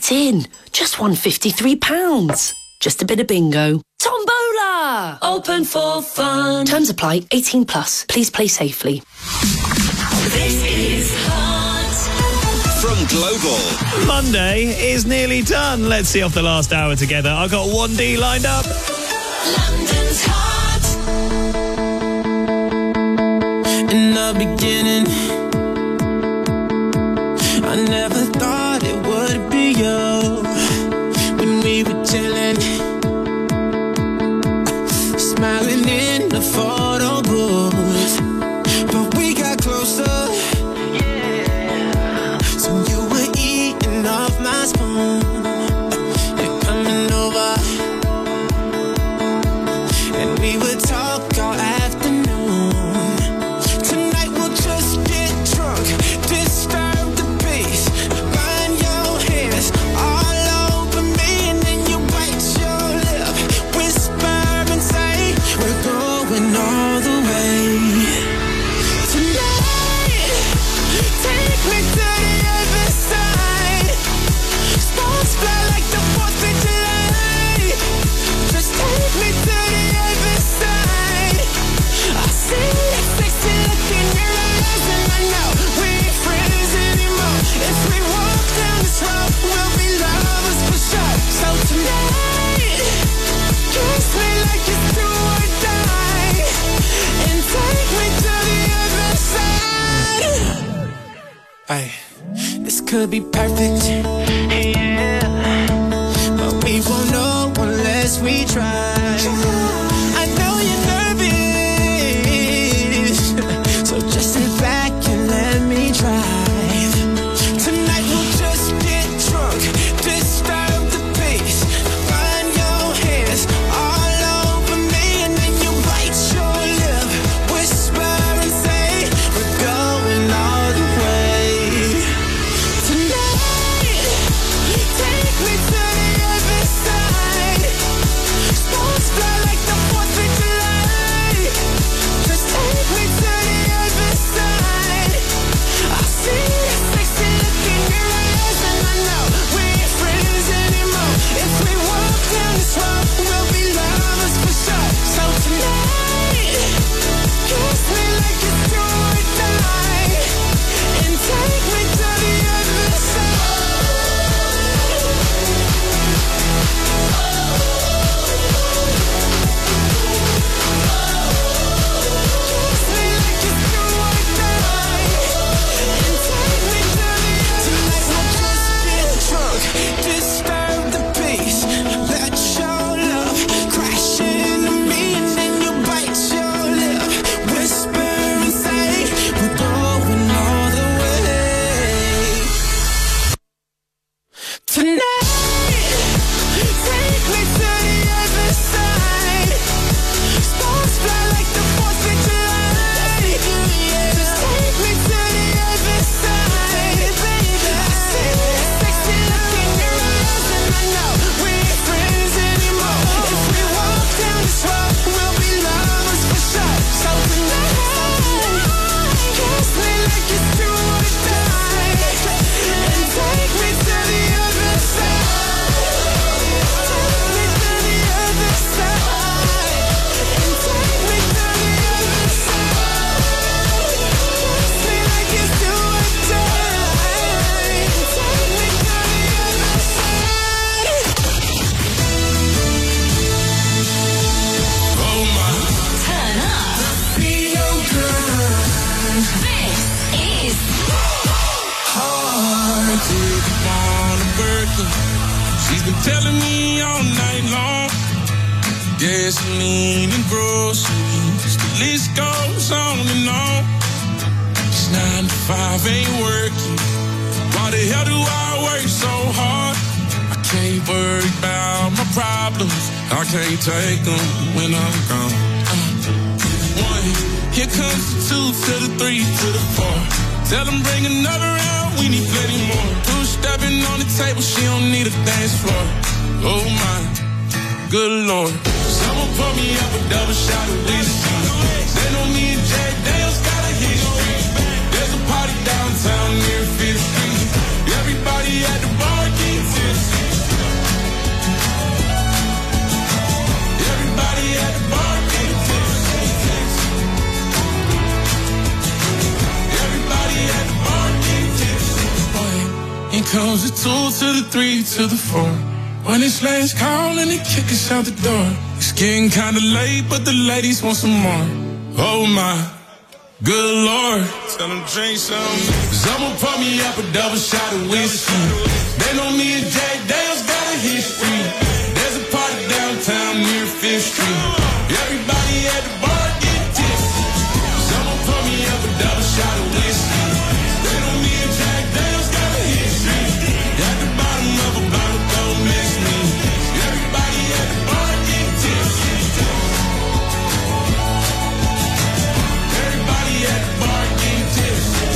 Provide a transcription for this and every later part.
Get in. Just won £53. Just a bit of bingo. Tombola! Open for fun. Terms apply. 18 plus. Please play safely. This is Hot. From Global. Monday is nearly done. Let's see off the last hour together. I've got 1D lined up. London's Hot. In the beginning, I never thought it would be you. When we were chilling, smiling in the photo booth, but we got closer. So you were eating off my spoon. You're coming over, and we would talk all afternoon. Tonight we'll just get drunk, disturb the peace, burn your hands all over me, and then you bite your lip, whisper and say we're going all the way. Tonight, take me to the other side. Sparks fly like the 4th of July. Just take me to the other side. I see that sexy look in your eyes, and I know we ain't friends anymore. If we walk down this road, we'll be lovers for sure. So tonight, kiss me like it's do or die, and take me to the other side. Ay, this could be perfect, yeah, but we won't know unless we try. I know you're nervous, so just sit back and let me drive. Tonight we'll just get drunk, disturb the peace, burn your hands all over me, and then you bite your lip, whisper and say we're going all the way. Tonight, take me to the other side. Sparks fly like the 4th of July. Just take me to the other side. I see that sexy look in your eyes, and I know we ain't friends anymore. If we walk down this road, we'll be lovers for sure. So tonight, kiss me like it's do or die, and take me to the other side. Kiss me like it's do or die, and take me to the other side. Tonight we'll just get drunk, disturb the peace, let your love crash into me, and then you bite your lip, whisper and say we're going all the way. Tonight, take me to the other side. Sparks fly like the 4th of July. Just take me to the other side, baby. I see that sexy look in your eyes, and I know we ain't friends anymore. If we walk down this road, we'll be lovers for sure. So tonight, kiss me like it's do or die, and take me to the other side. Take me to the other side, and take me to the other side. Kiss me like it's do or die, and take me to the other side. Turn up. This is Hard to keep on a burden. She's been telling me all night long. Gasoline and groceries, the list goes on and on. It's 9 to 5, ain't working. Why the hell do I work so hard? I can't worry about my problems. I can't take them when I'm gone. 1, here comes the 2 to the 3 to the 4. Tell them bring another round, we need plenty more. 2 stepping on the table, she don't need a dance floor. Oh my, good Lord. Someone pour me up a double shot of whiskey. They know me and Jack Daniels got a history. There's a party downtown near 5th Street. Everybody at the bar getting tipsy. comes the 2 to the 3 to the 4. When it's last call and they kick us out the door. It's getting kinda late, but the ladies want some more. Oh my, good Lord. Tell them drink some. Someone pour me up a double shot of whiskey. They know me and Jack Dale's got a history. There's a party downtown near 5th Street. Everybody at the bar get tipsy. Someone pour me up a double shot of whiskey. They know me and Jack Dale's got a history. At the bottom of a bottle, don't miss me. Everybody at the bar get tipsy. Everybody at the bar get tipsy.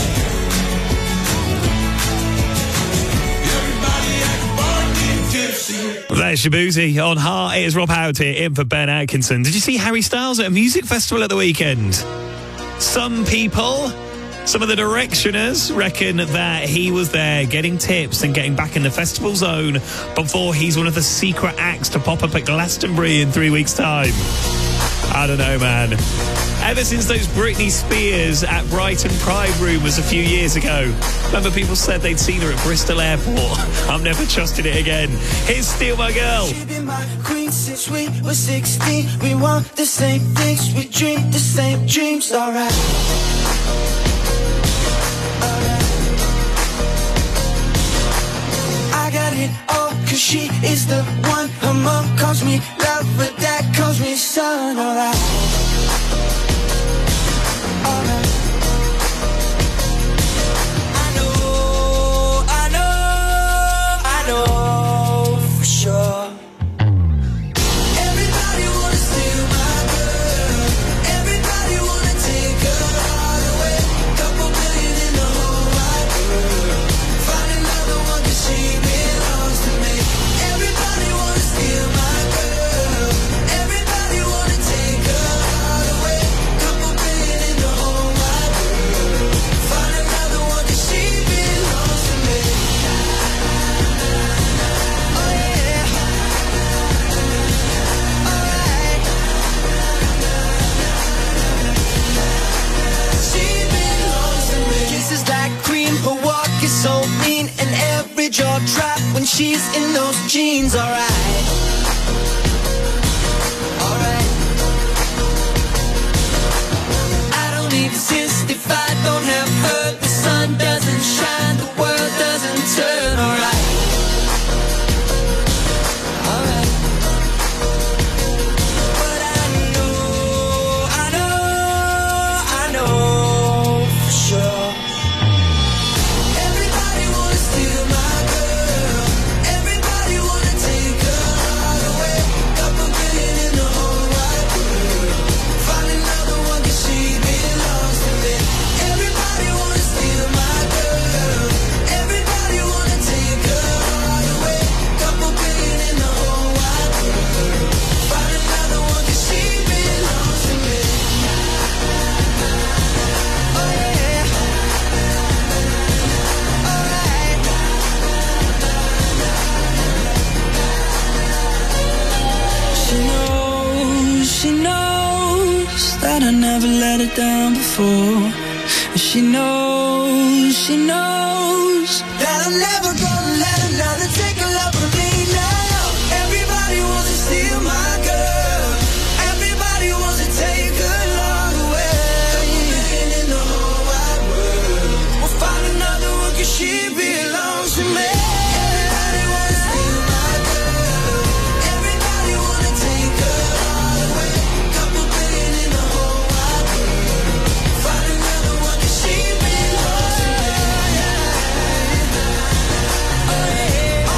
Everybody at the bar get tipsy. There's Shabuzi on Heart. It is Rob Howard here, in for Ben Atkinson. Did you see Harry Styles at a music festival at the weekend? Some people, some of the Directioners, reckon that he was there getting tips and getting back in the festival zone before he's one of the secret acts to pop up at Glastonbury in 3 weeks' time. I don't know, man. Ever since those Britney Spears at Brighton Pride rumours a few years ago, remember people said they'd seen her at Bristol Airport? I'm never trusting it again. Here's Steal My Girl. She been my queen since we were 16. We want the same things, we dream the same dreams. Alright. I got it all, cause she is the one. Her mom calls me love, but dad calls me son. Alright. Alright. I know for sure. Everybody wanna steal my girl. Everybody wanna take her all away. Couple billion in the whole wide world. Find another one 'cause she belongs to me. Everybody wanna steal my girl. Everybody wanna take her all away. Couple billion in the whole wide world. Find another one 'cause she belongs to me. Oh yeah. Alright. She belongs to me. Kisses like cream, her walk is so mean, and every jaw drop when she's in those jeans. Alright. Alright. I don't exist if I don't have her. The sun doesn't shine, the world doesn't turn. Alright. Alright. But I know for sure. Everybody wanna steal my girl. Everybody wanna take her all away. Couple billion in the whole wide world. Find another one 'cause she belongs to me. Everybody wanna steal my girl. Everybody wanna take her all away. Couple billion in the whole wide world. Find another one 'cause she belongs to me. Oh yeah. Alright. She knows that I never let her down before. And she knows that I'm never gonna let another take a love from me now. Everybody wants to steal my girl. Everybody wants to take her long away. In the whole wide world, we'll find another one 'cause she belongs to me. Everybody wants to steal my girl. Everybody wanna take her all away. Couple billion in the whole wide world. Find another one 'cause she belongs to me. Oh yeah.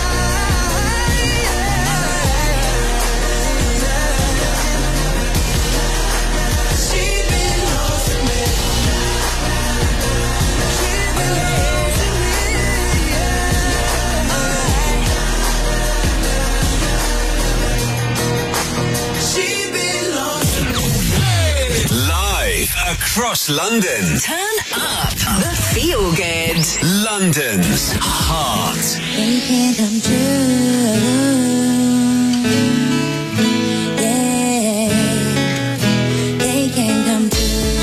She belongs to me. She belongs to me. She belongs to me. Live across London. Turn up the feel good. London's Heart. They can't come true. Yeah, they can't come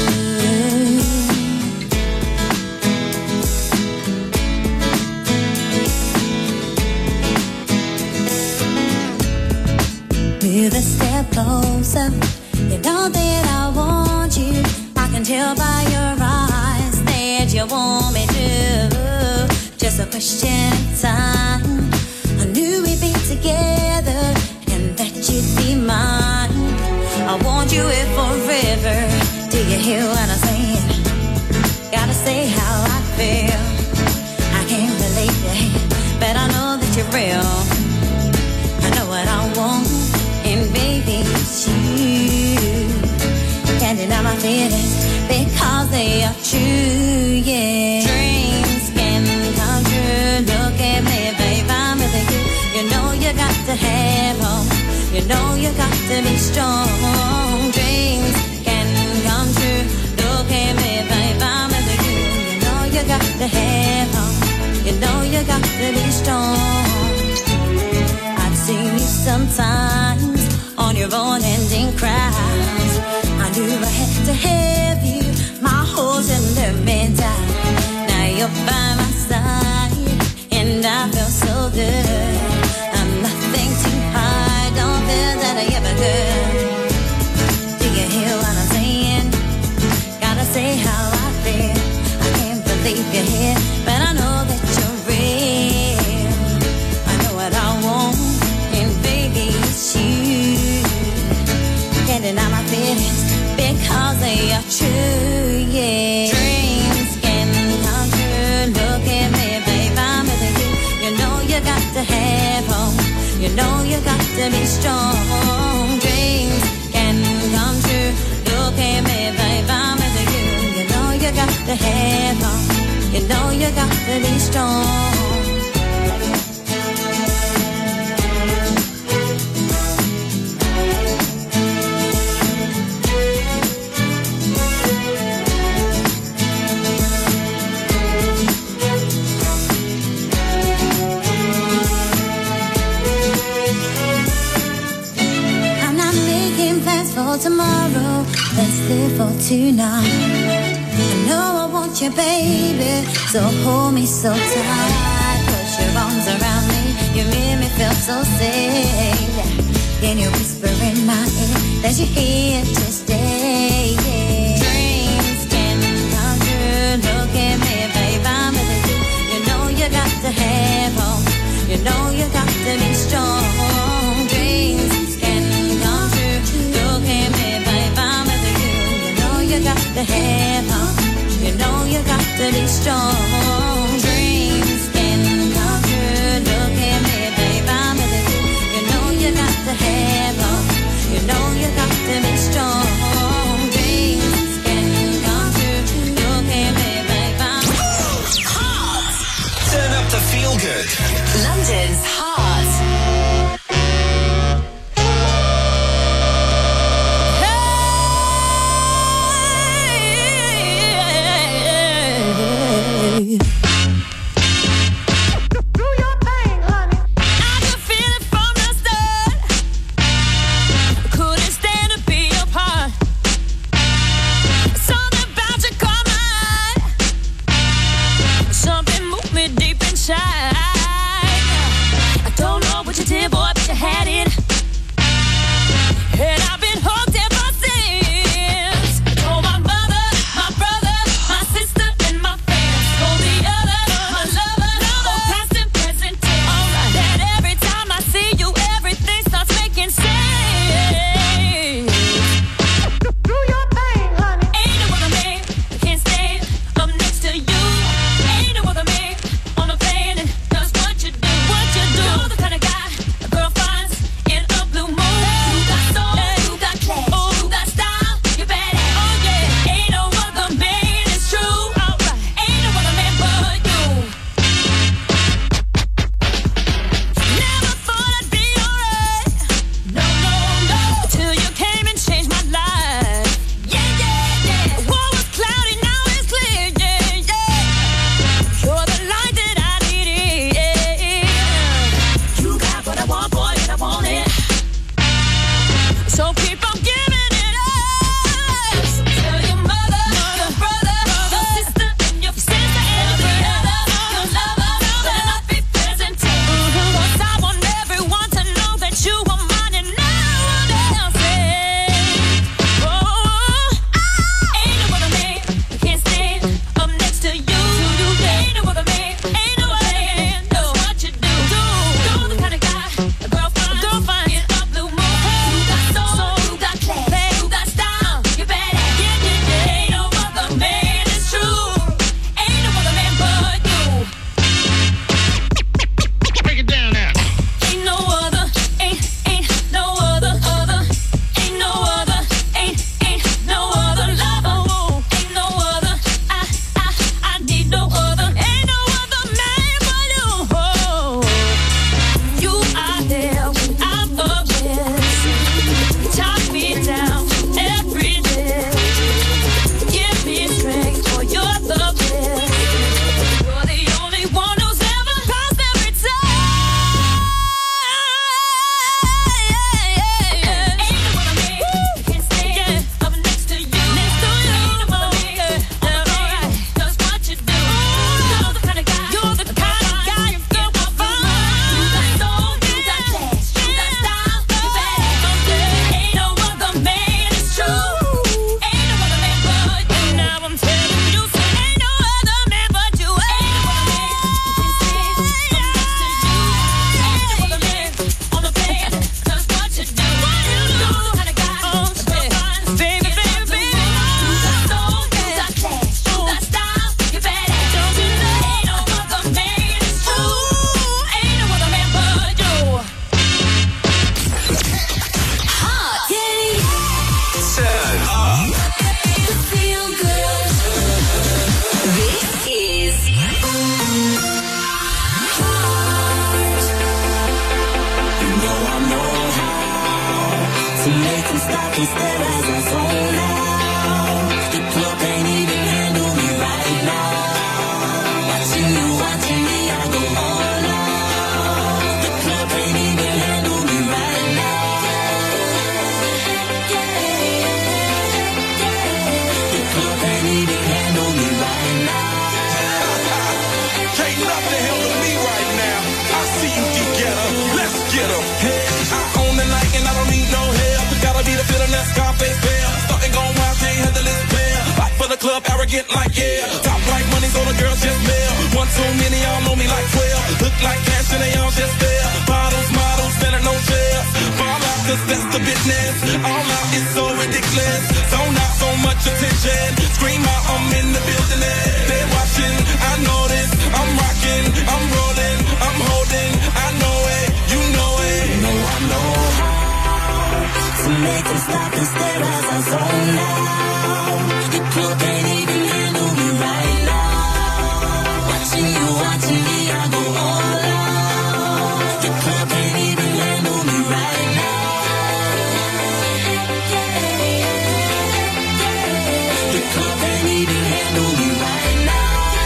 true. closer. You know that I want you. I can tell by your eyes that you want me to. Just a question of time. I knew we'd be together and that you'd be mine. I want you here forever. Do you hear what I'm saying? Gotta say how I feel. I can't believe it, but I know that you're real. I know what I want, and baby, it's you. Can't deny my feelings because they are true, yeah. Dreams can come true. Look at me, babe, I'm with you. You know you got to have hope. You know you got to be strong. Dreams can come true. Look at me, babe, I'm with you. You know you got to have hope. You know you got to be strong. I've seen you sometimes on your own ending cries. I knew I had to have you. My holes and let me down. Now you're by my side, and I feel so good. I'm nothing too high, don't feel that I ever could. Do you hear what I'm saying? Gotta say how I feel. I can't believe you're here, but I know that you're real. I know what I want, and baby, it's you. Can't deny my feelings because they are true, yeah. Dreams can come true. Look at me, babe, I'm with you. You know you got to have hope. You know you got to be strong. Dreams can come true. Look at me, babe, I'm with you. You know you got to have hope. You know you got to be strong. For tomorrow, let's live for tonight. I know I want you, baby, so hold me so tight. Put your arms around me, you make me feel so safe. Then you whisper in my ear that you're here to stay. Dreams can come true. Look at me, babe, I'm with you. You know you got to have hope. You know you got to be strong. Dreams can come true. Look at me, babe, I'm with you. You know you got to have hope. You know you got to be strong. Dreams can come true. Look at me, babe, I'm with you. You know you got to have hope. You know you got to be strong. Dreams can come true. Look at me, babe, I'm Hot. Turn up the feel good. London's Heart. Something moved me deep inside. and stare as I zone out. The club can't even handle me right now. Watching me, I go all out. The club can't even handle me right now. The club can't even handle me right now. Can't nothing handle me right now. I see you together. Let's get 'em. Hey, I own the night and I don't need no help. Gotta be the feeling that Scarface feel. Starting going wild, can't handle this pair. Fight for the club, arrogant like yeah. Top like money, so the girls just mail. One too many, y'all know me like 12. Look like cash and they all just there. Bottles, models, standing no chairs. Fall out, cause that's the business. All out is so ridiculous. Zone out, so much attention. Scream out, I'm in the building. They're watching, I know this. I'm rocking, I'm rolling, I'm holding. I know it, you know it. You know I know how to make them stop and stare as I zone out. The club can't even handle me right now. Watching me, I go all out. The club can't even handle me right now. The club can't even handle me right now.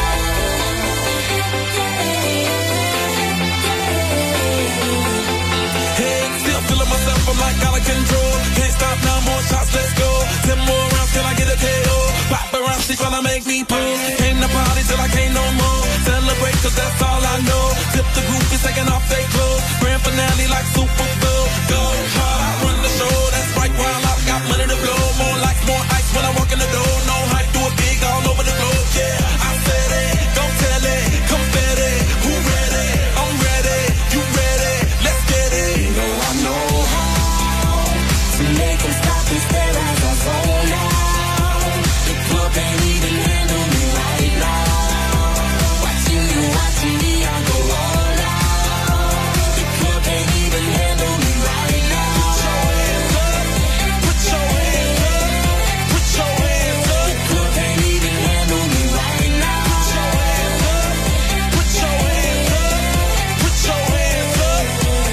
Hey, still feeling myself, I'm like out of control. Can't stop now, more shots, let's go. 10 more rounds till I get a KO. Paparazzi tryna make me pose. Came to party till I can't no more. Celebrate cause that's all I know. Tip the group is taking off their clothes. Grand finale like Super Bowl. Go hard, I run the show. That's right, while I've got money to blow. More lights, more ice when I walk in the door. No hype, do it big all over the globe. Yeah, I said it, go tell it. Confetti, who ready? I'm ready, you ready? Let's get it. You know I know how to make them stop and stare as I zone out. The club can't even handle me right now. Watching me, I go all out. The club can't even handle me right now. Put your hands up, put your hands up. The club can't even handle me right now. Put your hands up, put your hands up.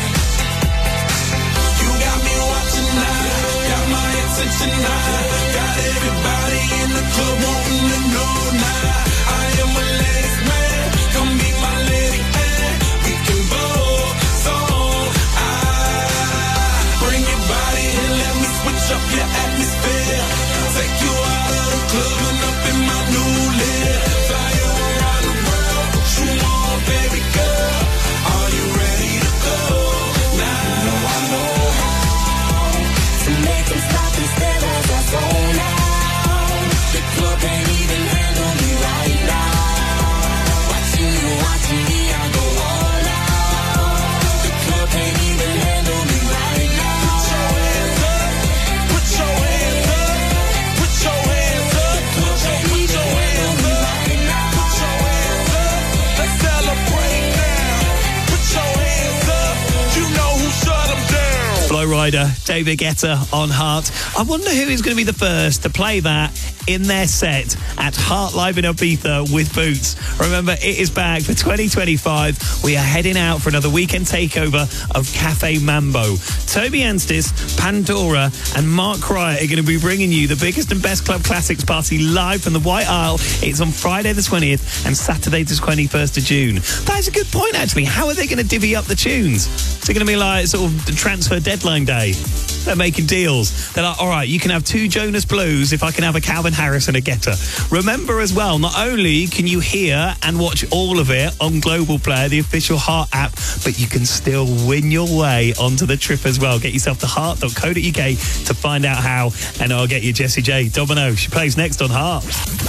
You got me watching now, got my attention now. Got everybody in the club wanting to know now. I am a ladies man, come be my lady and we can both song. Bring your body and let me switch up your atmosphere. Take you out of the club and up in my new live. Fly you around the world, what you want, baby girl? Are you ready to go now? I know how to make them stop and stare as I zone out. The club can't even handle me right now. Watching me, I go all out. The club can't even handle me right now. Put your hands up, put your hands up. The club can't even handle me right now. Put your hands up, let's celebrate now. Put your hands up, you know who shut them down. Flow Rider, David Guetta on Heart. I wonder who is going to be the first to play that in their set at Heart Live in Ibiza with Boots. Remember, it is back for 2025. We are heading out for another weekend takeover of Cafe Mambo. Toby Anstis, Pandora and Mark Cryer are going to be bringing you the biggest and best club classics party live from the White Isle. It's on Friday the 20th and Saturday the 21st of June. That is a good point, actually. How are they going to divvy up the tunes? Is it going to be like sort of the transfer deadline day? They're making deals. They're like, all right, you can have 2 Jonas Blues if I can have a Calvin Harris and a Guetta. Remember as well, not only can you hear and watch all of it on Global Player, the official Heart app, but you can still win your way onto the trip as well. Get yourself to heart.co.uk to find out how, and I'll get you Jessie J. Domino. She plays next on Heart.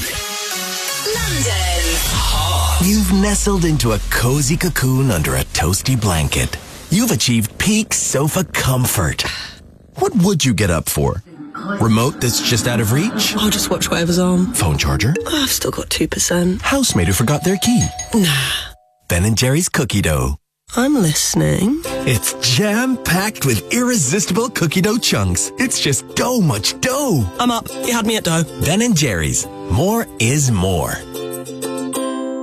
London. You've nestled into a cozy cocoon under a toasty blanket. You've achieved peak sofa comfort. What would you get up for? Remote that's just out of reach? I'll just watch whatever's on. Phone charger? I've still got 2%. Housemate who forgot their key? Nah. Ben & Jerry's cookie dough. I'm listening. It's jam-packed with irresistible cookie dough chunks. It's just dough much dough. I'm up. You had me at dough. Ben & Jerry's. More is more.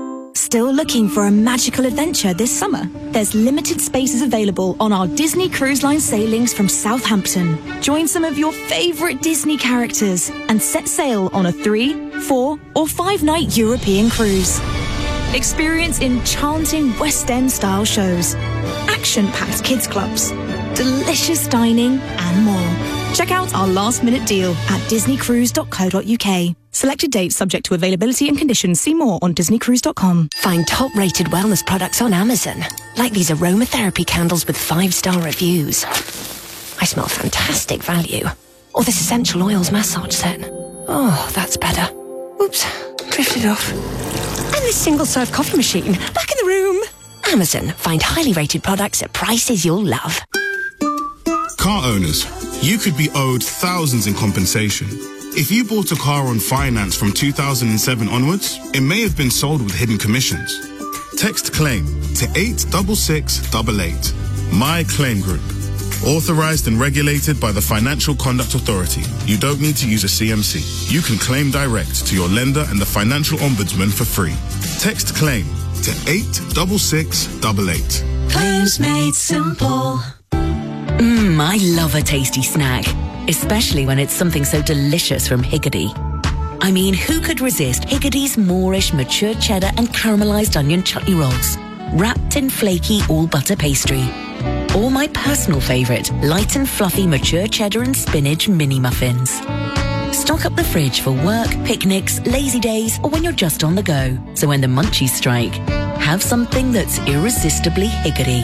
Still looking for a magical adventure this summer? There's limited spaces available on our Disney Cruise Line sailings from Southampton. Join some of your favourite Disney characters and set sail on a 3, 4 or 5-night European cruise. Experience enchanting West End style shows, action-packed kids clubs, delicious dining and more. Check out our last minute deal at disneycruise.co.uk. Selected dates subject to availability and conditions. See more on disneycruise.com. Find top-rated wellness products on Amazon, like these aromatherapy candles with 5-star reviews. I smell fantastic value. Or this essential oils massage set. Oh, that's better. Oops, drifted off. And this single-serve coffee machine, back in the room. Amazon, find highly rated products at prices you'll love. Car owners, you could be owed thousands in compensation. If you bought a car on finance from 2007 onwards, it may have been sold with hidden commissions. Text CLAIM to 86688. My Claim Group. Authorized and regulated by the Financial Conduct Authority. You don't need to use a CMC. You can claim direct to your lender and the Financial Ombudsman for free. Text CLAIM to 86688. Claims made simple. I love a tasty snack, especially when it's something so delicious from Higgidy. I mean, who could resist Higgidy's Moorish mature cheddar and caramelized onion chutney rolls, wrapped in flaky all-butter pastry? Or my personal favourite, light and fluffy mature cheddar and spinach mini muffins. Stock up the fridge for work, picnics, lazy days, or when you're just on the go. So when the munchies strike, have something that's irresistibly Higgidy.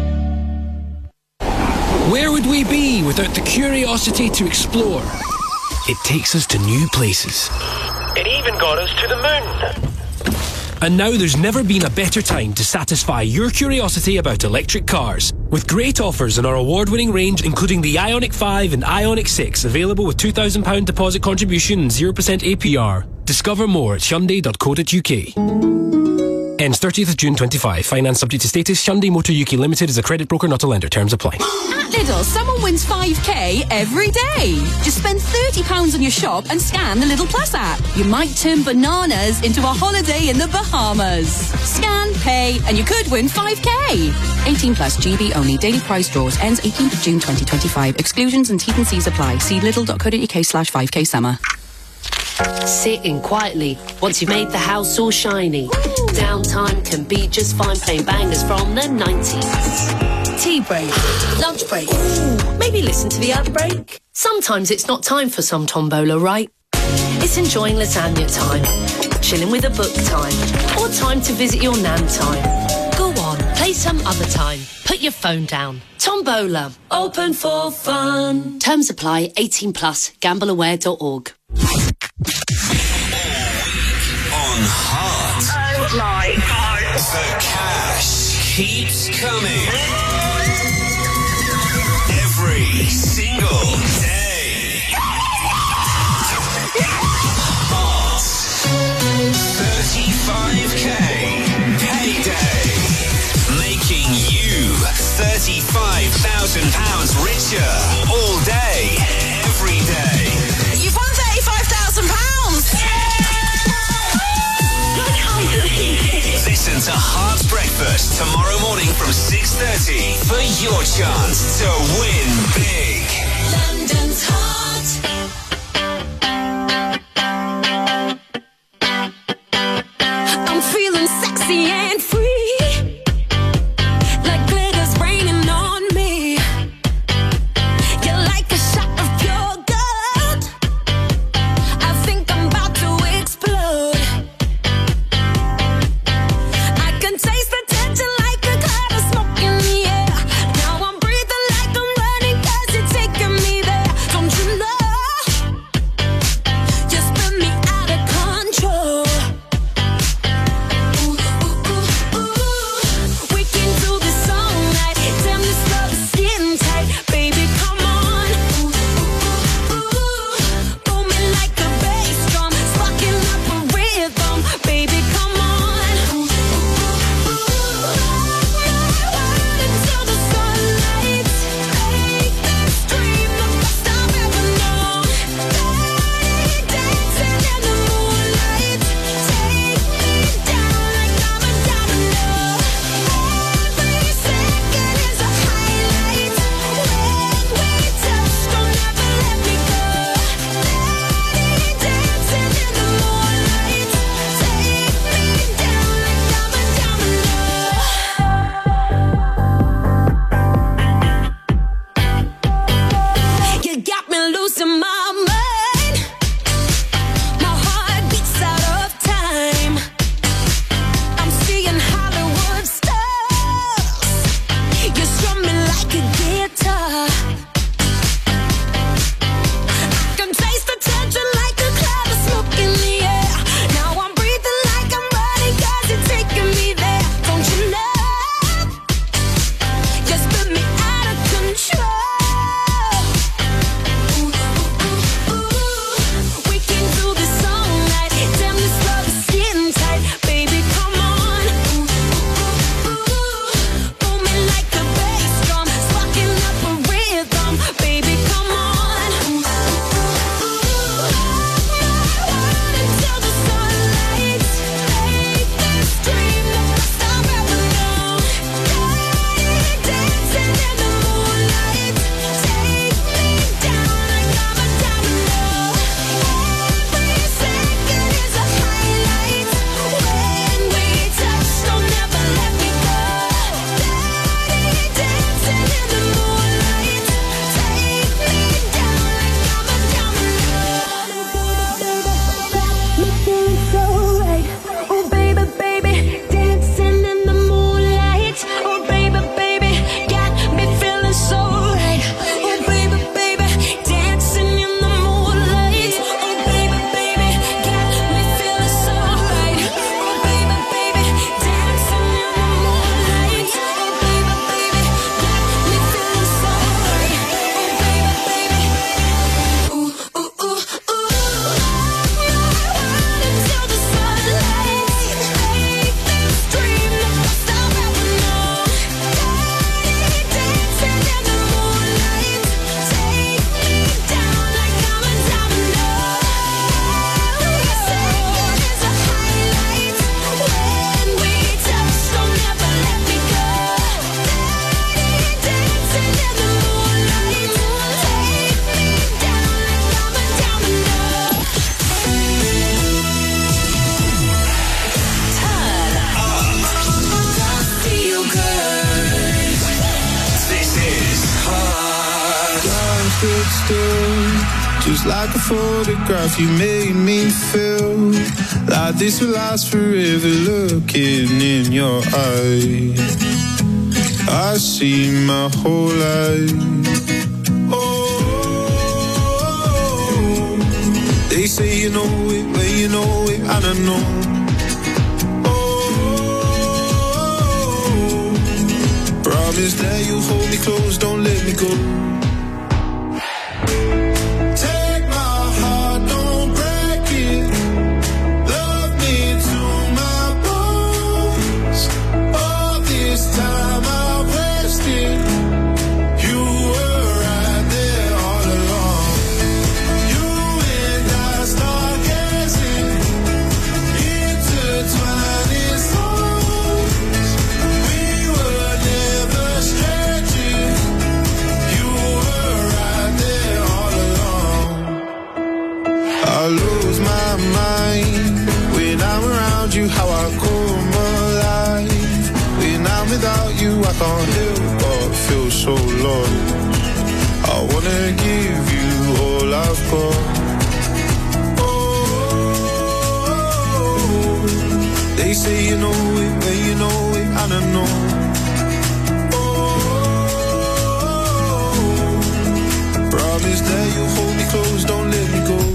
Where would we be without the curiosity to explore? It takes us to new places. It even got us to the moon. And now there's never been a better time to satisfy your curiosity about electric cars. With great offers on our award-winning range, including the Ioniq 5 and Ioniq 6, available with £2,000 deposit contribution and 0% APR. Discover more at Hyundai.co.uk. Ends 30th of June 25. Finance subject to status. Hyundai Motor UK Limited is a credit broker, not a lender. Terms apply. At Lidl, someone wins 5k every day. Just spend £30 on your shop and scan the Lidl Plus app. You might turn bananas into a holiday in the Bahamas. Scan, pay, and you could win 5k. 18 plus, GB only. Daily price draws. Ends 18th of June 2025. Exclusions and T's and C's apply. See lidl.co.uk/5k summer. Sitting quietly once you've made the house all shiny. Downtime can be just fine, playing bangers from the 90s. Tea break, lunch break, maybe listen to the ad break. Sometimes it's not time for some tombola, right? It's enjoying lasagna time, chilling with a book time, or time to visit your nan time. Go on, play some other time. Put your phone down. Tombola, open for fun. Terms apply. 18 plus. Gambleaware.org. On Heart. Oh my God. The cash keeps coming. Every single day. Heart. 35k payday. Making you £35,000 richer all day, every day. You've won £35,000! Listen to Heart's Breakfast tomorrow morning from 6:30 for your chance to win big. London's Heart. I'm feeling sexy and free, like glitter's raining on me. You're like a shot of pure gold. I think I'm about to explode. I can taste the tension like a cloud of smoke in the air. Now I'm breathing like I'm running 'cause you're taking me there. Don't you know? You spin me out of control. Ooh, ooh, ooh. still, just like a photograph. You made me feel like this will last forever. Looking in your eyes, I see my whole life. Oh, they say you know it, well you know it, and I know. Promise that you'll hold me close, don't let me go. Take my heart, don't break it. Love me to my bones. All this time I've wasted. You were right there all along. You and I start gazing, intertwining souls. We were never strangers. You were right there all along. I lose my mind when I'm around you. How I come alive when I'm without you. I can't help but feel so lost. I wanna give you all I've got. Oh, they say you know it, well you know it, and I know. Promise that you'll hold me close, don't let me go.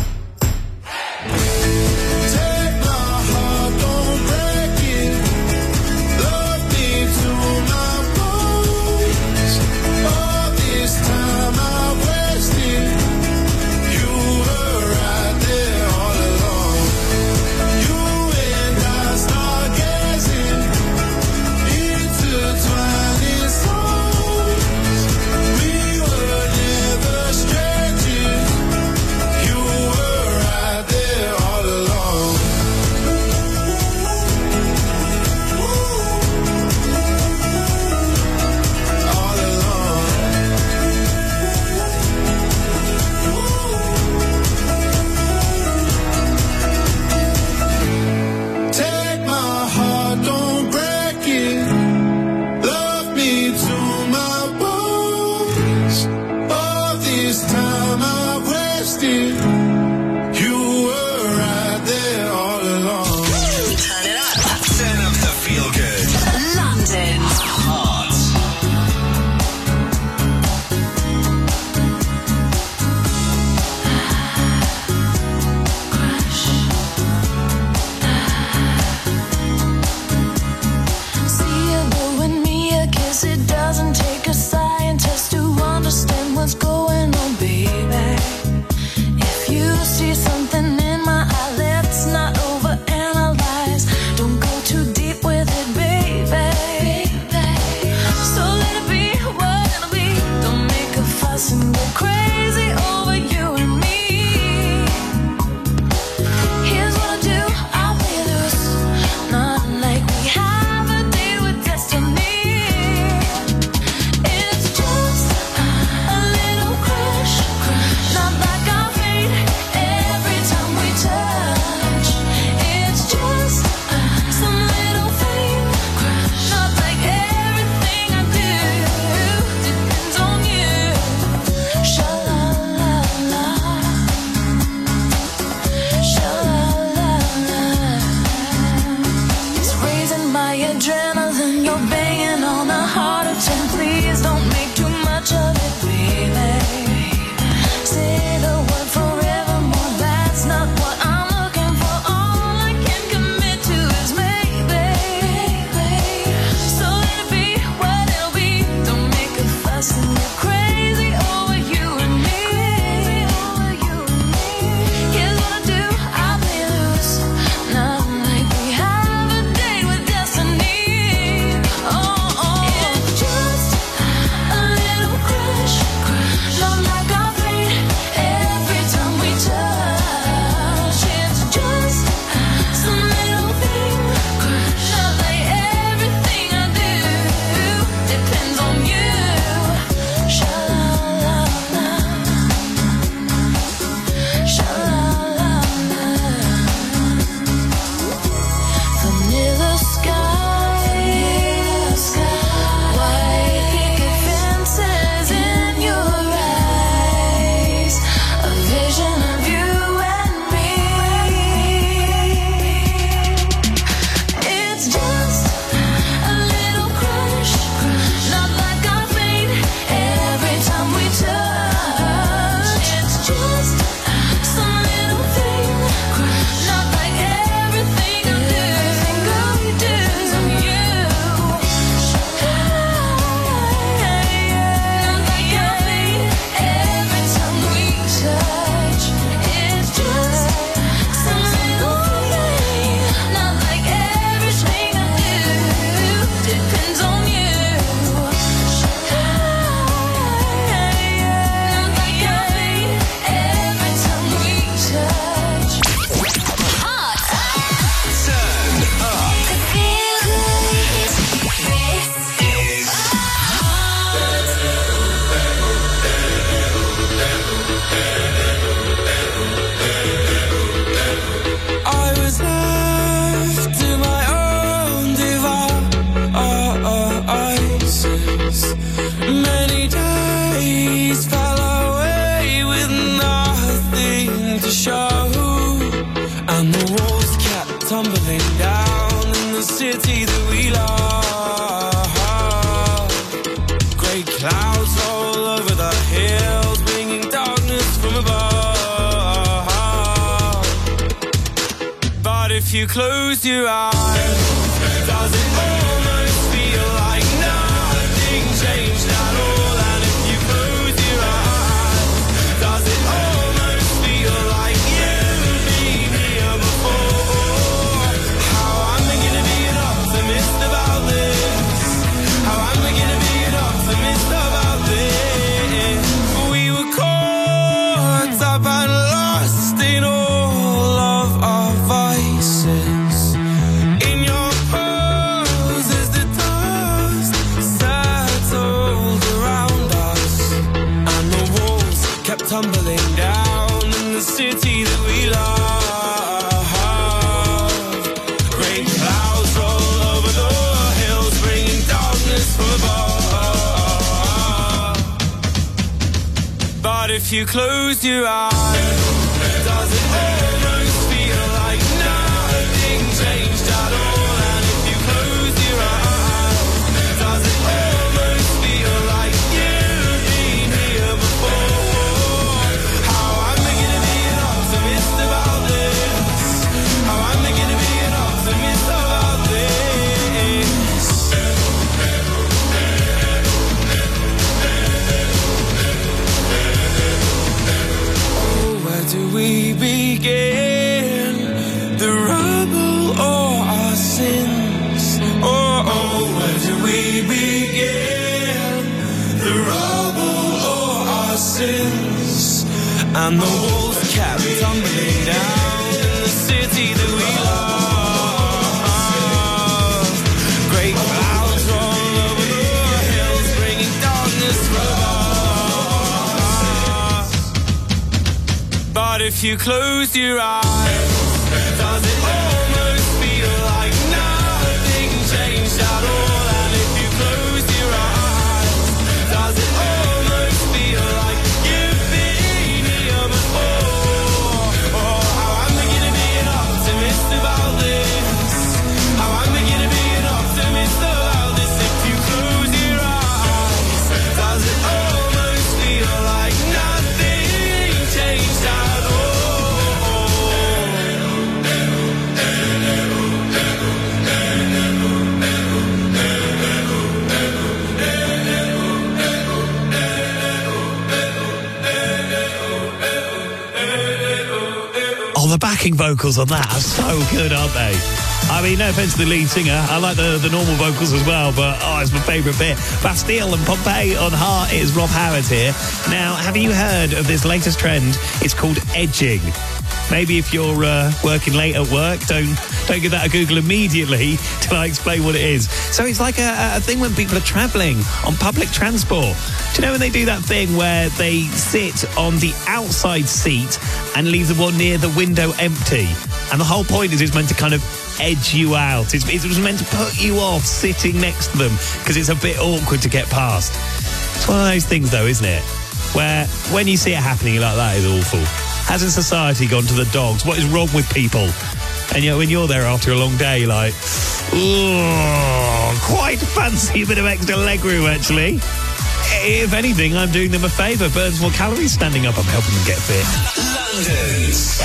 Take my heart, don't break it. Love me to my bones. All this time I wasted. You were right there all along. You and I start gazing, intertwining souls. We were never strangers. You were right there all along. All along. Take my heart, don't break it. Love me to my bones. All this time I wasted. You were right there all along. Turn it up. Turn up the feel good. London. Heart. See you blowing me a kiss. It doesn't take a scientist to understand what's going on, baby. If you see something in my eye, let's not overanalyze. Don't go too deep with it, baby. So let it be what it'll be. Don't make a fuss and go crazy over you and me. Here's what I do, I'll play loose. Not like we have a date with destiny. It's just a little crush. Not like our fate every time we touch. It's just some little thing. Not like everything I do depends on you. Sha-la-la-la. Sha-la-la-la. It's raising my adrenaline. You're banging on a heart of 10. Please don't make too much of it, baby. Say the word forevermore. That's not what I'm looking for. All I can commit to is maybe. So let it be what it'll be. Don't make a fuss and go crazy over you and me. Here's what I do, I'll play loose. Not like we have a date with destiny. city that we love. Grey clouds all over the hills, bringing darkness from above. But if you close your eyes, does it almost feel like nothing changed at all? And if you close your eyes, does it almost feel like you've been here before? How am I gonna be an optimist about this? How am I gonna be an optimist about this? We were caught up and lost in all of our vices. In your pose as the dust settled around us, and the walls kept tumbling down in the city that we love. Grey clouds roll over the hills, bringing darkness from above. But if you close your eyes, does it almost feel like nothing changed at all? And if you close your eyes, does it almost feel like you've been here before? How am I gonna be an optimist about this? How am I gonna be an optimist about this? Oh, where do we begin? The rubble or our sins? Oh, where do we begin? The rubble or our sins? And the walls kept tumbling down in the city that we love. Great clouds roll over the hills, bringing darkness from above. But if you close your eyes, does it almost feel like nothing changed at all? And if you close your eyes, does it almost feel like you've been here before? Oh, how am I gonna be an optimist about this? How am I gonna be an optimist about this? If you close your eyes, does it almost feel like nothing changed at all? Oh, the backing vocals on that are so good, aren't they? I mean, no offence to the lead singer. I like the normal vocals as well, but it's my favourite bit. Bastille and Pompeii on Heart. It is Rob Howard here. Now, have you heard of this latest trend? It's called edging. Maybe if you're working late at work, don't give that a Google immediately till I explain what it is. So it's like a thing when people are travelling on public transport. Do you know when they do that thing where they sit on the outside seat and leave the one near the window empty? And the whole point is it's meant to kind of edge you out. It was meant to put you off sitting next to them because it's a bit awkward to get past. It's one of those things, though, isn't it? Where when you see it happening, you're like, that is awful. Hasn't society gone to the dogs? What is wrong with people? And you know, when you're there after a long day, you're like, quite fancy a bit of extra legroom, actually. If anything, I'm doing them a favour. Burns more calories standing up. I'm helping them get fit. London's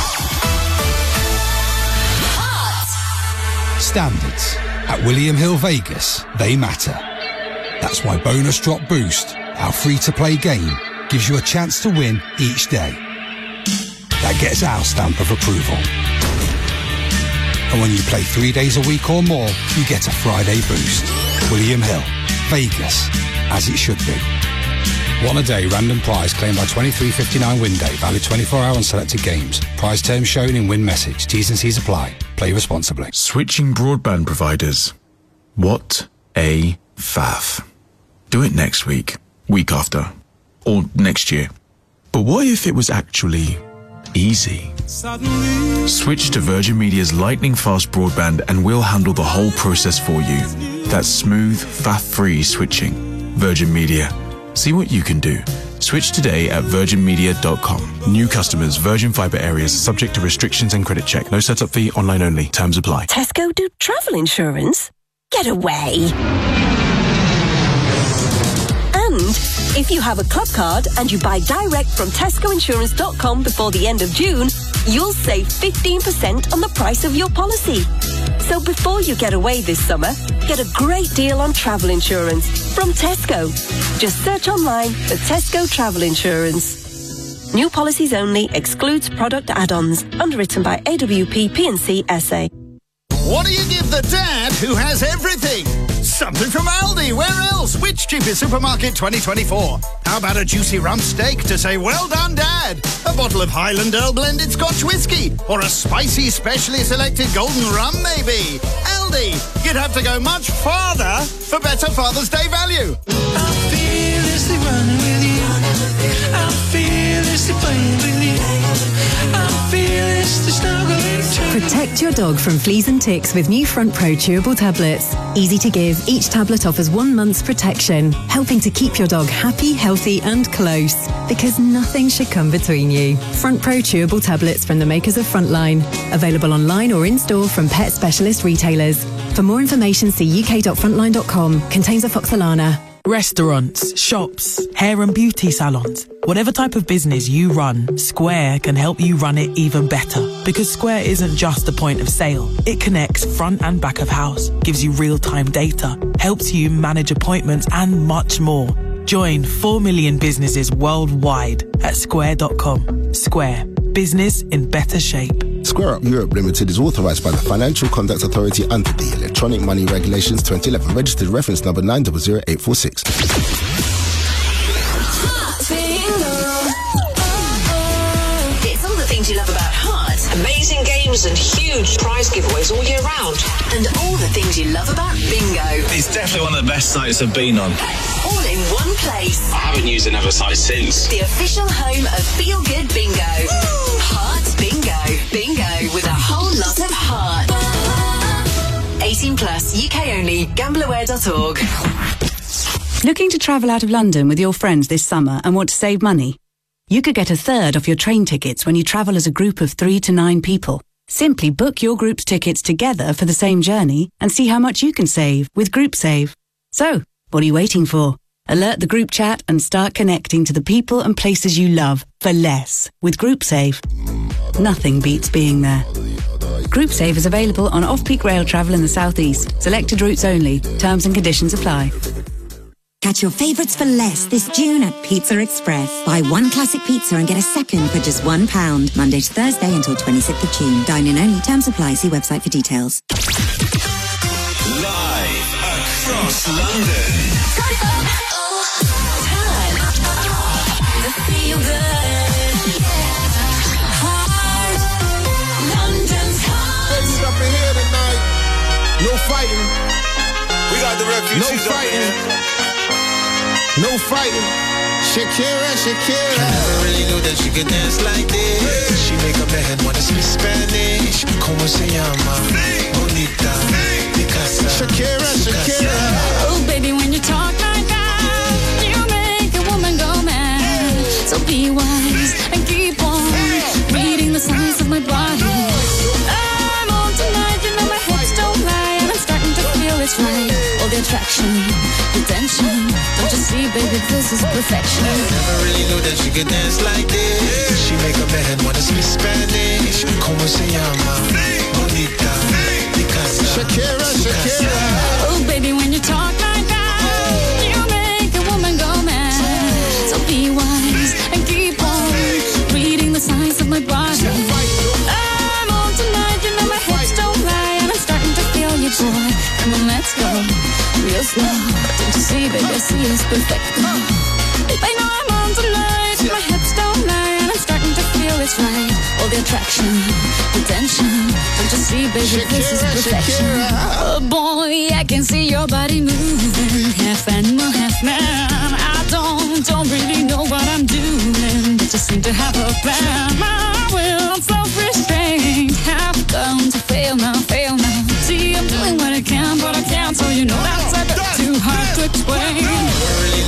Standards. At William Hill Vegas, they matter. That's why Bonus Drop Boost, our free-to-play game, gives you a chance to win each day. That gets our stamp of approval. And when you play 3 days a week or more, you get a Friday boost. William Hill, Vegas, as it should be. One a day random prize claimed by 23.59 win day, valid 24 hour on selected games. Prize terms shown in win message. T's and C's apply. Play responsibly. Switching broadband providers. What a faff. Do it next week, week after, or next year. But what if it was actually easy? Switch to Virgin Media's lightning fast broadband and we'll handle the whole process for you. That's smooth, faff-free switching. Virgin Media. See what you can do. Switch today at virginmedia.com. New customers, Virgin Fibre areas, subject to restrictions and credit check. No setup fee, online only. Terms apply. Tesco do travel insurance? Get away. And if you have a club card and you buy direct from tescoinsurance.com before the end of June, you'll save 15% on the price of your policy. So before you get away this summer, get a great deal on travel insurance from Tesco. Just search online for Tesco Travel Insurance. New policies only, excludes product add-ons. Underwritten by AWP P&C SA. What do you give the dad who has everything? Something from Aldi. Where else? Which cheapest supermarket 2024? How about a juicy rump steak to say, well done, Dad? A bottle of Highland Ale blended Scotch whiskey? Or a spicy, specially selected golden rum, maybe? Aldi. You'd have to go much farther for better Father's Day value. I feel it's the running with you. I feel it's the playing with you. I feel it's the snuggling too. Protect your dog from fleas and ticks with new Front Pro chewable tablets. Easy to give, each tablet offers 1 month's protection, helping to keep your dog happy, healthy and close. Because nothing should come between you. Front Pro chewable tablets from the makers of Frontline. Available online or in-store from pet specialist retailers. For more information, see uk.frontline.com. Contains afoxolana. Restaurants, shops, hair and beauty salons. Whatever type of business you run, Square can help you run it even better. Because Square isn't just a point of sale. It connects front and back of house, gives you real-time data, helps you manage appointments and much more. Join 4 million businesses worldwide at square.com. Square. Business in better shape. Square Up Europe Limited is authorised by the Financial Conduct Authority under the Electronic Money Regulations 2011. Registered reference number 900846. It's all the things you love about Heart. Amazing games and huge prize giveaways all year round. And all the things you love about Bingo. It's definitely one of the best sites I've been on. All in one place. I haven't used another site since. The official home of Feel Good Bingo. Heart Bingo. Bingo with a whole lot of heart. 18 plus, UK only, gambleaware.org. Looking to travel out of London with your friends this summer and want to save money? You could get a third off your train tickets when you travel as a group of 3 to 9 people. Simply book your group's tickets together for the same journey and see how much you can save with GroupSave. So, what are you waiting for? Alert the group chat and start connecting to the people and places you love for less with GroupSave. Nothing beats being there. GroupSave is available on off-peak rail travel in the southeast. Selected routes only. Terms and conditions apply. Catch your favourites for less this June at Pizza Express. Buy 1 classic pizza and get a second for just £1. Monday to Thursday until 26th of June. Dine-in only. Terms apply. See website for details. Live across London. The Feel Good. Heart. London's Heart. Ladies up in here tonight. No fighting. We got the refugees. No fighting. No fighting. Shakira, Shakira. I never really knew that she could dance like this. She make up her head wanna speak Spanish. Como se llama? Bonita. Picasa. Shakira, Shakira. Oh, baby, when you talk like that, you make a woman go mad. So be wise and keep on reading the signs of my body. I'm on tonight, you know my hips don't lie, and I'm starting to feel it's right. All the attraction, the tension. Don't you see, baby, this is perfection. Never really knew that she could dance like this. She make up her head wanna speak Spanish. Como se llama? Bonita. Picasa. Shakira, Shakira. Oh, baby, when you talk like that, you make a woman go mad. So be wise and keep on reading the signs of my body. I'm on tonight, you know my hips don't lie, and I'm starting to feel you, boy. Come on, let's go real slow. Don't you see, baby, I see it's perfect. I know I'm on tonight, my hips don't lie, and I'm starting to feel it's right. All the attraction, the tension. Don't you see, baby, this is perfection. Oh boy, I can see your body moving, half animal, half man. I don't really know what I'm doing, but just seem to have a plan. My will, self-restraint, have come to fail now. See, I'm doing what I can, but I can't, so you know that's a bit too hard to explain. Never really knew that she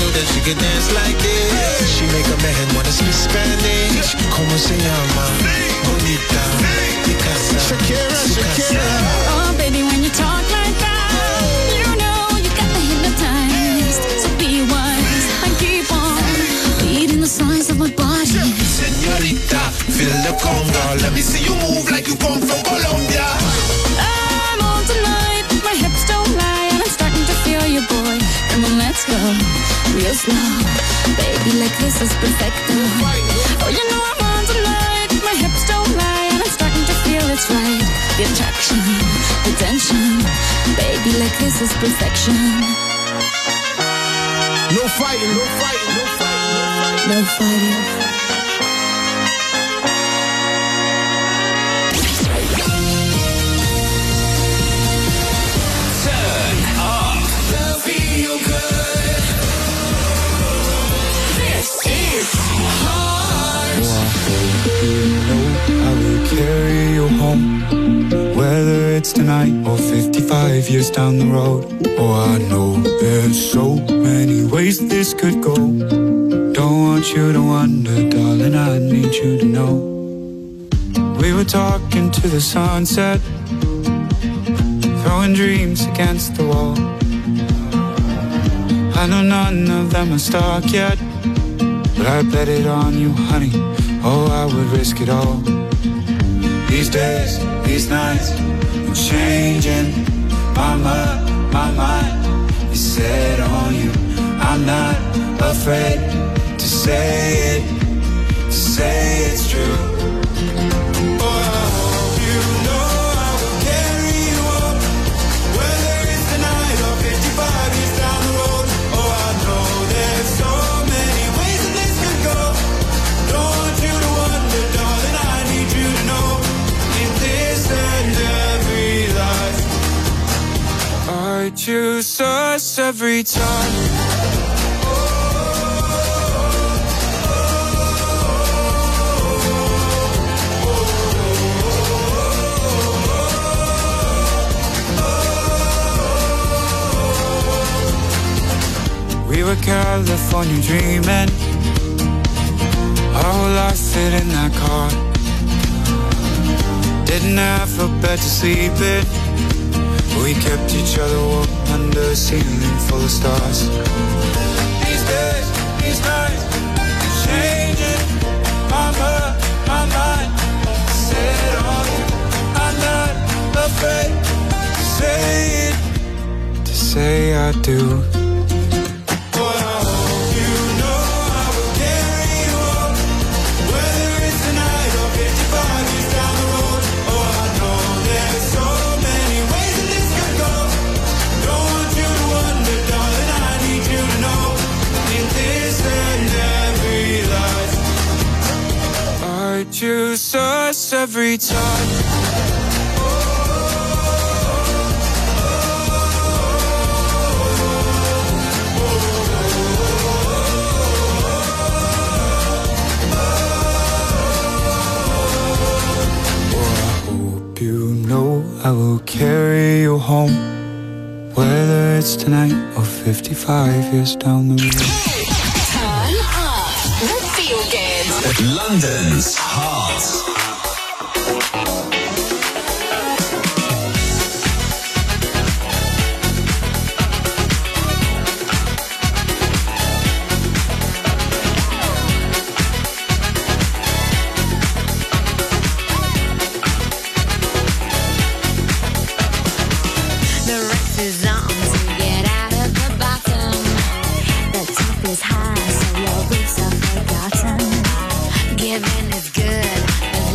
make it dance like this. She make a man wanna speak Spanish. Como se llama? Bonita, Picasa, Shakira, Shakira. Oh, baby, when you talk like that, you know you got me hypnotized. So be wise and keep on beating the size of my body. Señorita, feel the conga. Let me see you move like you come from Colombia. I'm on tonight, my hips don't lie, and I'm starting to feel you, boy. Come on, let's go, real slow. Baby, like this is perfect. Oh, you know I'm on tonight, my hips don't lie, and I'm starting to feel it's right. The attraction, the tension. Baby, like this is perfection. No fighting, no fighting, no fighting, no fighting. I will carry you home, whether it's tonight or 55 years down the road. Oh, I know there's so many ways this could go. Don't want you to wonder, darling, I need you to know. We were talking to the sunset, throwing dreams against the wall. I know none of them are stuck yet, but I bet it on you, honey. Oh, I would risk it all. These days, these nights, I'm changing my mind is set on you. I'm not afraid to say it's true. I choose us every time. We were California dreaming, our whole life fit in that car. Didn't have a bed to sleep in, we kept each other warm under a ceiling full of stars. These days, these nights, changing my mind, set on you. I'm not afraid to say I do. Choose us every time. I will carry you home, whether it's tonight or 55 years down the road. Turn up the Feel Good. London's Heart. High, so your boots are forgotten. Giving is good, but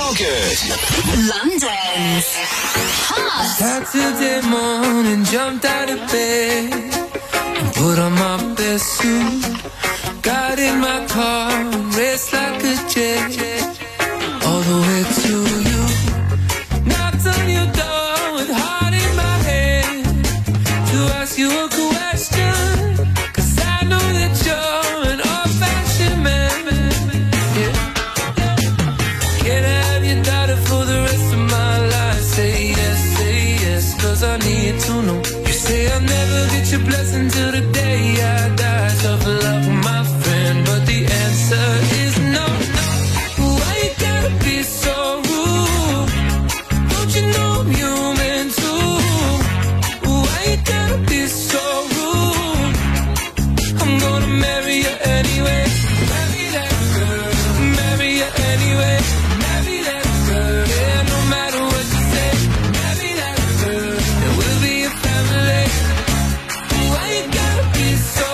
Feel Good. London's Hot. Saturday morning, jumped out of bed and put on my best suit. Got in my car and raced like a jet all the way to you. Knocked on your door with heart in my head to ask you a question, 'cause I know that you're an old-fashioned man. Yeah. Can I have your daughter for the rest of my life? Say yes, 'cause I need to know. You say I'll never get your blessing till the day I die. Tough luck, my friend, but the answer is no. Why you gotta be so rude? Don't you know I'm human too? Why you gotta be so rude? I'm gonna marry you anyway. Marry that girl. Marry you anyway. Marry that girl. Yeah, no matter what you say. Marry that girl. And we'll be a family. Why you gotta be so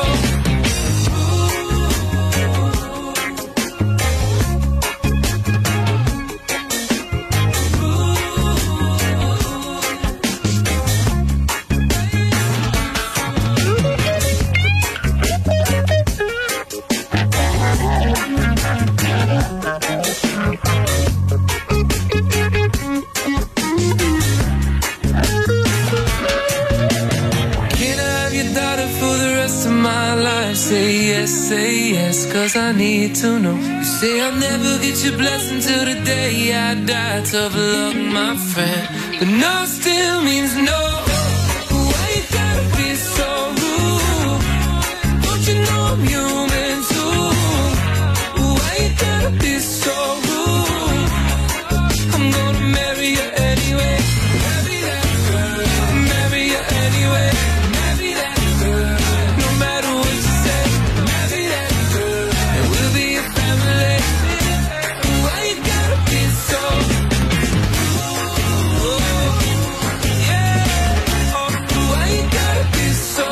Can I have your daughter for the rest of my life? Say yes, 'cause I need to know. You say I'll never get your blessing till the day I die. Tough luck, my friend, but no still means no. Why you gotta be so rude? Don't you know I'm human too? Why you gotta be so rude? I'm gonna marry you anyway. Marry that girl. Marry you anyway. Marry that girl. No matter what you say. Marry that girl. And we'll be a family. Why you gotta be so yeah. Oh, why you gotta be so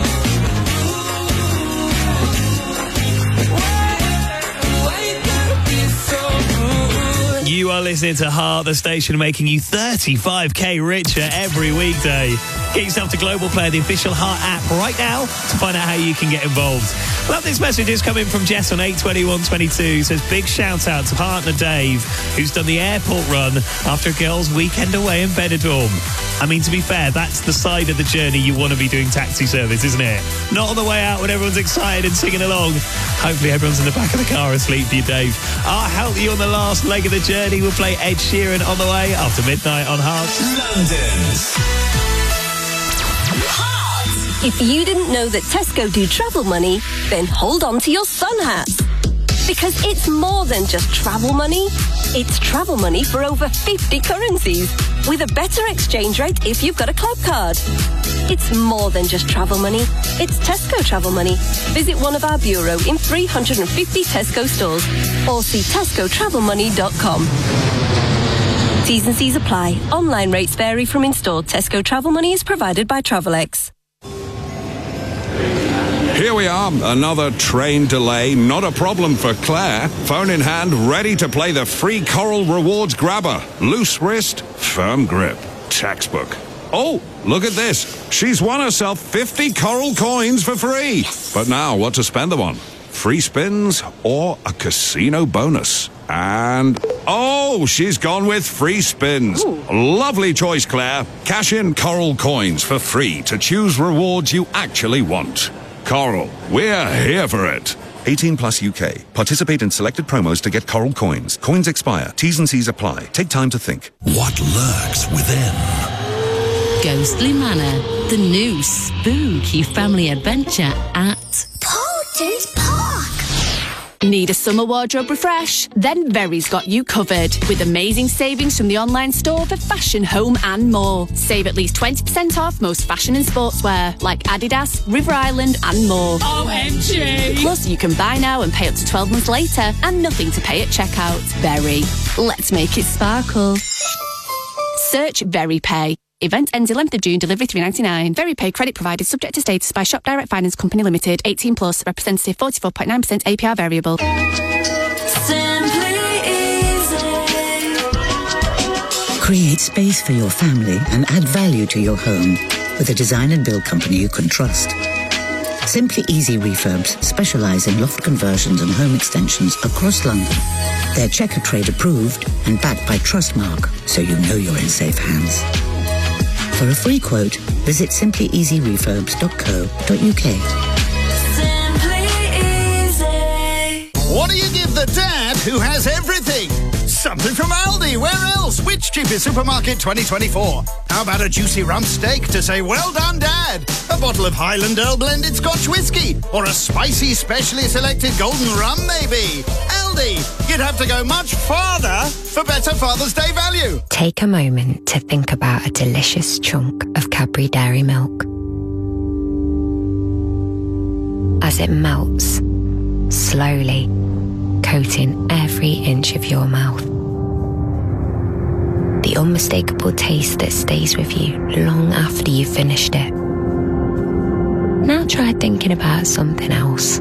why you gotta be so rude? You are listening to Heart, the station making you 35k richer every weekday. Get yourself to Global Play, the official Heart app, right now to find out how you can get involved. Love this message is coming from Jess on 82122. Says big shout out to partner Dave, who's done the airport run after a girl's weekend away in Benidorm. I mean, to be fair, that's the side of the journey you want to be doing taxi service, isn't it? Not on the way out when everyone's excited and singing along. Hopefully everyone's in the back of the car asleep for you, Dave. I'll help you on the last leg of the journey. We'll play Ed Sheeran on the way after midnight on Heart. London's If you didn't know that Tesco do travel money, then hold on to your sun hats. Because it's more than just travel money. It's travel money for over 50 currencies, with a better exchange rate if you've got a club card. It's more than just travel money. It's Tesco travel money. Visit one of our bureau in 350 Tesco stores or see tescotravelmoney.com. T's and C's apply. Online rates vary from in-store. Tesco travel money is provided by Travelex. Here we are, another train delay. Not a problem for Claire. Phone in hand, ready to play the free Coral Rewards grabber. Loose wrist, firm grip. Textbook. Oh, look at this. She's won herself 50 Coral coins for free. But now, what to spend them on? Free spins or a casino bonus? And, oh, she's gone with free spins. Ooh. Lovely choice, Claire. Cash in Coral coins for free to choose rewards you actually want. Coral, we're here for it. 18 plus UK. Participate in selected promos to get Coral coins. Coins expire. T's and C's apply. Take time to think. What lurks within? Ghostly Manor, the new spooky family adventure at Poulton's Park. Need a summer wardrobe refresh? Then Very's got you covered with amazing savings from the online store for fashion, home and more. Save at least 20% off most fashion and sportswear like Adidas, River Island and more. OMG! Plus you can buy now and pay up to 12 months later and nothing to pay at checkout. Very. Let's make it sparkle. Search Very Pay. Event ends 11th of June, delivery £3.99. Very Pay credit provided subject to status by Shop Direct Finance Company Limited. 18 plus, representative 44.9% APR variable. Simply easy. Create space for your family and add value to your home with a design and build company you can trust. Simply Easy Refurbs specialise in loft conversions and home extensions across London. They're Checker Trade approved and backed by Trustmark, so you know you're in safe hands. For a free quote, visit simplyeasyrefurbs.co.uk. What do you give the dad who has everything? Something from Aldi. Where else? Which cheapest supermarket 2024? How about a juicy rump steak to say, well done, Dad? A bottle of Highland Ale blended Scotch whiskey? Or a spicy, specially selected golden rum, maybe? Aldi. You'd have to go much farther for better Father's Day value. Take a moment to think about a delicious chunk of Cadbury Dairy Milk. As it melts, slowly, coating every inch of your mouth. The unmistakable taste that stays with you long after you've finished it. Now try thinking about something else.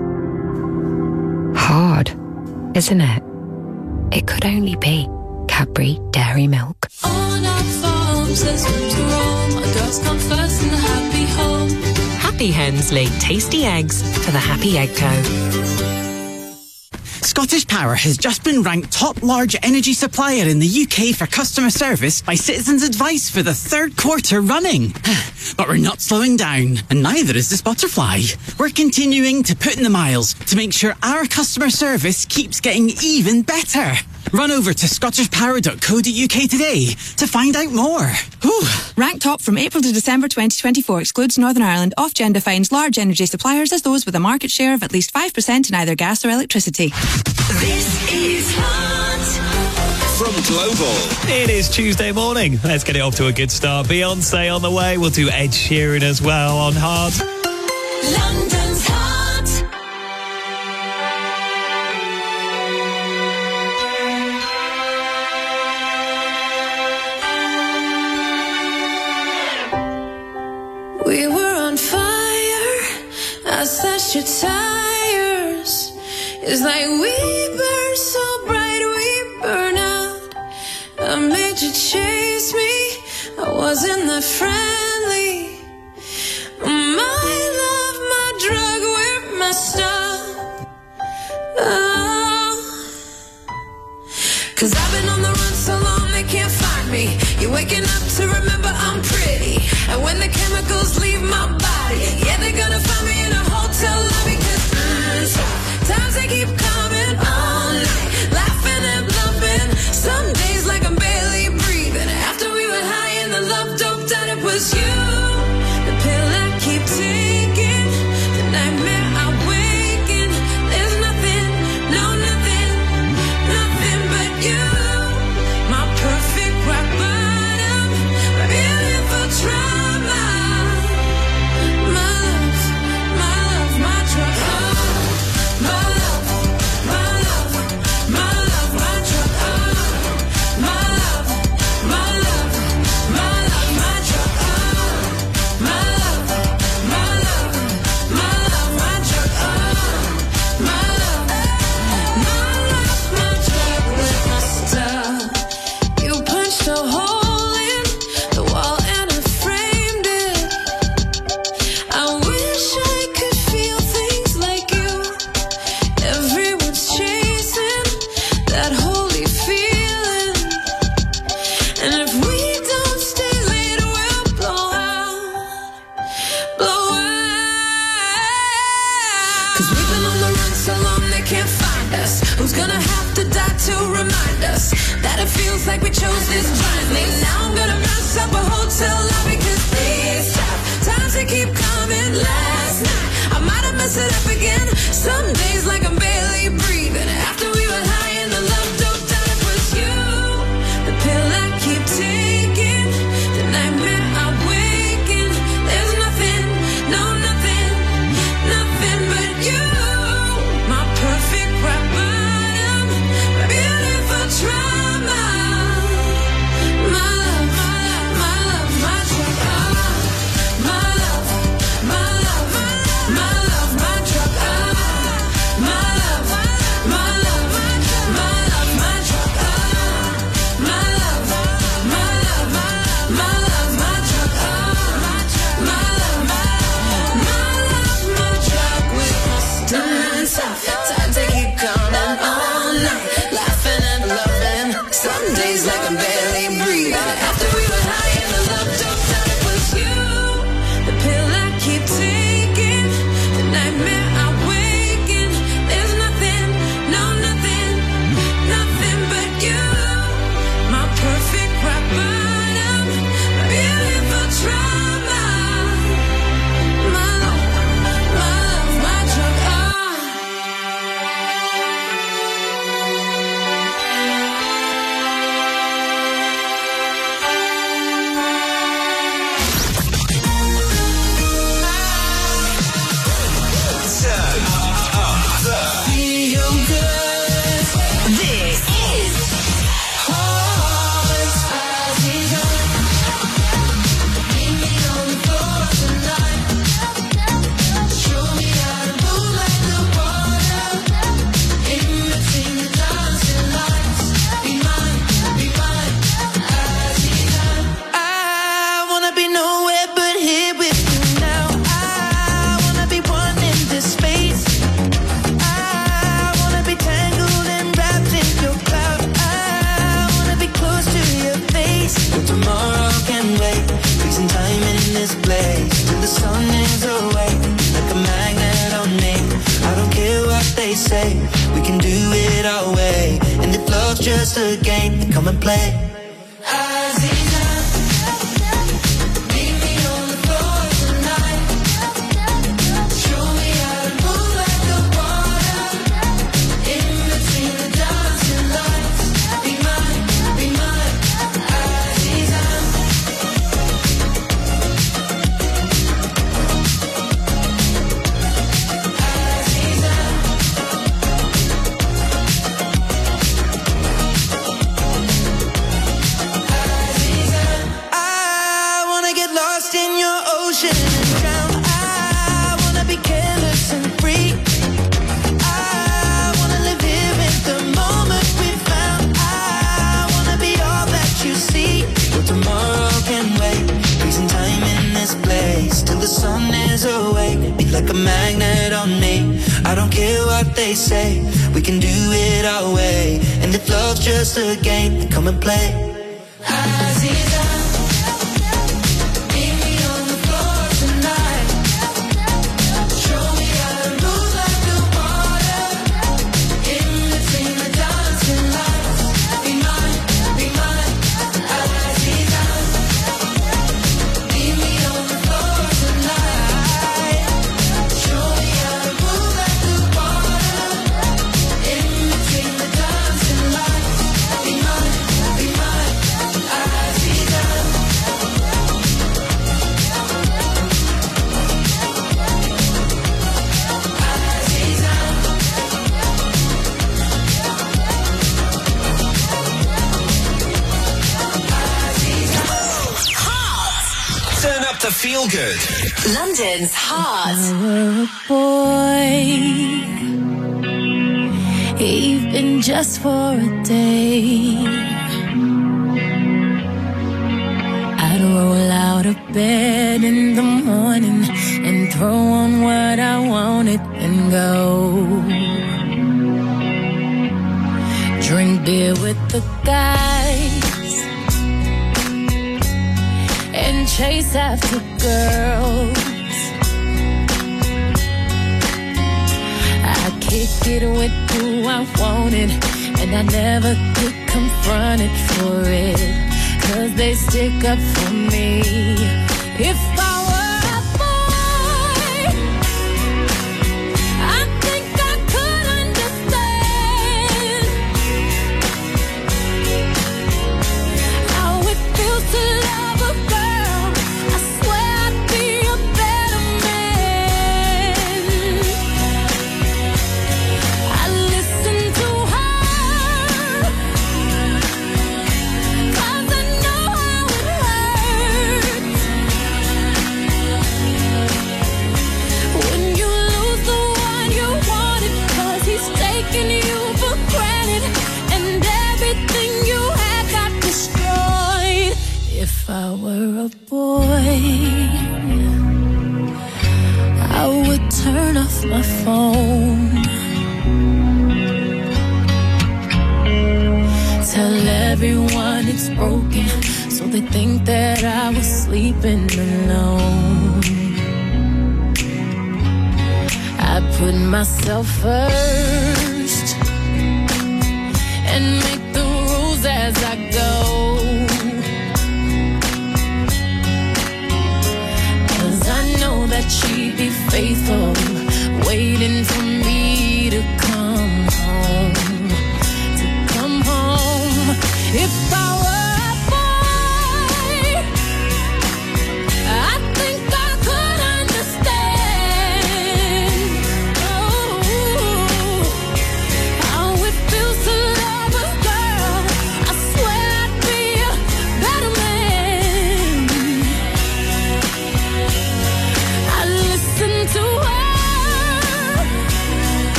Hard, isn't it? It could only be Cadbury Dairy Milk. On our farms, there's room to roam. Our girls come first in the happy home. Happy Hens lay tasty eggs for the Happy Egg Co. Scottish Power has just been ranked top large energy supplier in the UK for customer service by Citizens Advice for the third quarter running. But we're not slowing down, and neither is this butterfly. We're continuing to put in the miles to make sure our customer service keeps getting even better. Run over to scottishpower.co.uk today to find out more. Whew. Ranked top from April to December 2024 excludes Northern Ireland. Ofgem defines large energy suppliers as those with a market share of at least 5% in either gas or electricity. This is Hot from Global. It is Tuesday morning. Let's get it off to a good start. Beyonce on the way. We'll do Ed Sheeran as well on Hot. London's Hot. We were on fire. I slashed your tires. It's like we burn so bright, we burn out. I made you chase me. I wasn't that friendly. My love, my drug, we're messed up. Oh. 'Cause I've been on the run so long they can't find me. You're waking up to remember I'm pretty. And when the chemicals leave my body, yeah, they're gonna find me in a hotel lobby. 'Cause times they keep coming all night, laughing and bluffing. Some days like I'm barely breathing. After we were high and the love doped out, it was you. The pill I keep taking, the nightmare I wake in. There's nothing, no nothing, nothing but you. My perfect rock bottom, my beautiful trauma. My love, my drug. My love, my love, my love, my drug. My love, my love, my love, my drug. My love, my love, my love, my drug. My love, my drug with my stuff. You punched a hole in the wall and I framed it. I wish I could feel things like you. Everyone's chasing that holy feeling. And if we don't stay late, we'll blow out. Blow out. 'Cause we've been on the run so long they can't find us. Who's gonna have to die to remind us that it feels like we chose this blindly? Now I'm gonna mess up a hotel lobby 'cause these times they keep coming. Last night I might have messed it up again. Some days like I'm barely breathing. After we were high and the love doped out, it was you. The pill I keep taking, the nightmare I wake in. There's nothing, no nothing, nothing but you. My perfect rock bottom, my beautiful trauma. My love, my love, my drug. My love, my love, my love, my drug. My love, say we can do it our way. And if love's just a game, then come and play. Like a magnet on me. I don't care what they say, we can do it our way. And if love's just a game, then come and play. To feel good. London's Heart. Boy, even just for a day, I'd roll out of bed in the morning and throw on what I wanted and go drink beer with the guys and chase after girls. I kick it with who I wanted, and I never get confronted for it, 'cause they stick up for me. If I were a boy, I think I could understand how it feels to love a girl. I swear I'd be a better man. I listen to her, 'cause I know how it hurts when you lose the one you wanted, 'cause he's taking you for granted and everything you had got destroyed. If I were a boy, I would turn off my phone, tell everyone it's broken, so they think that I was sleeping alone. I put myself first and make the rules as I go, 'cause I know that she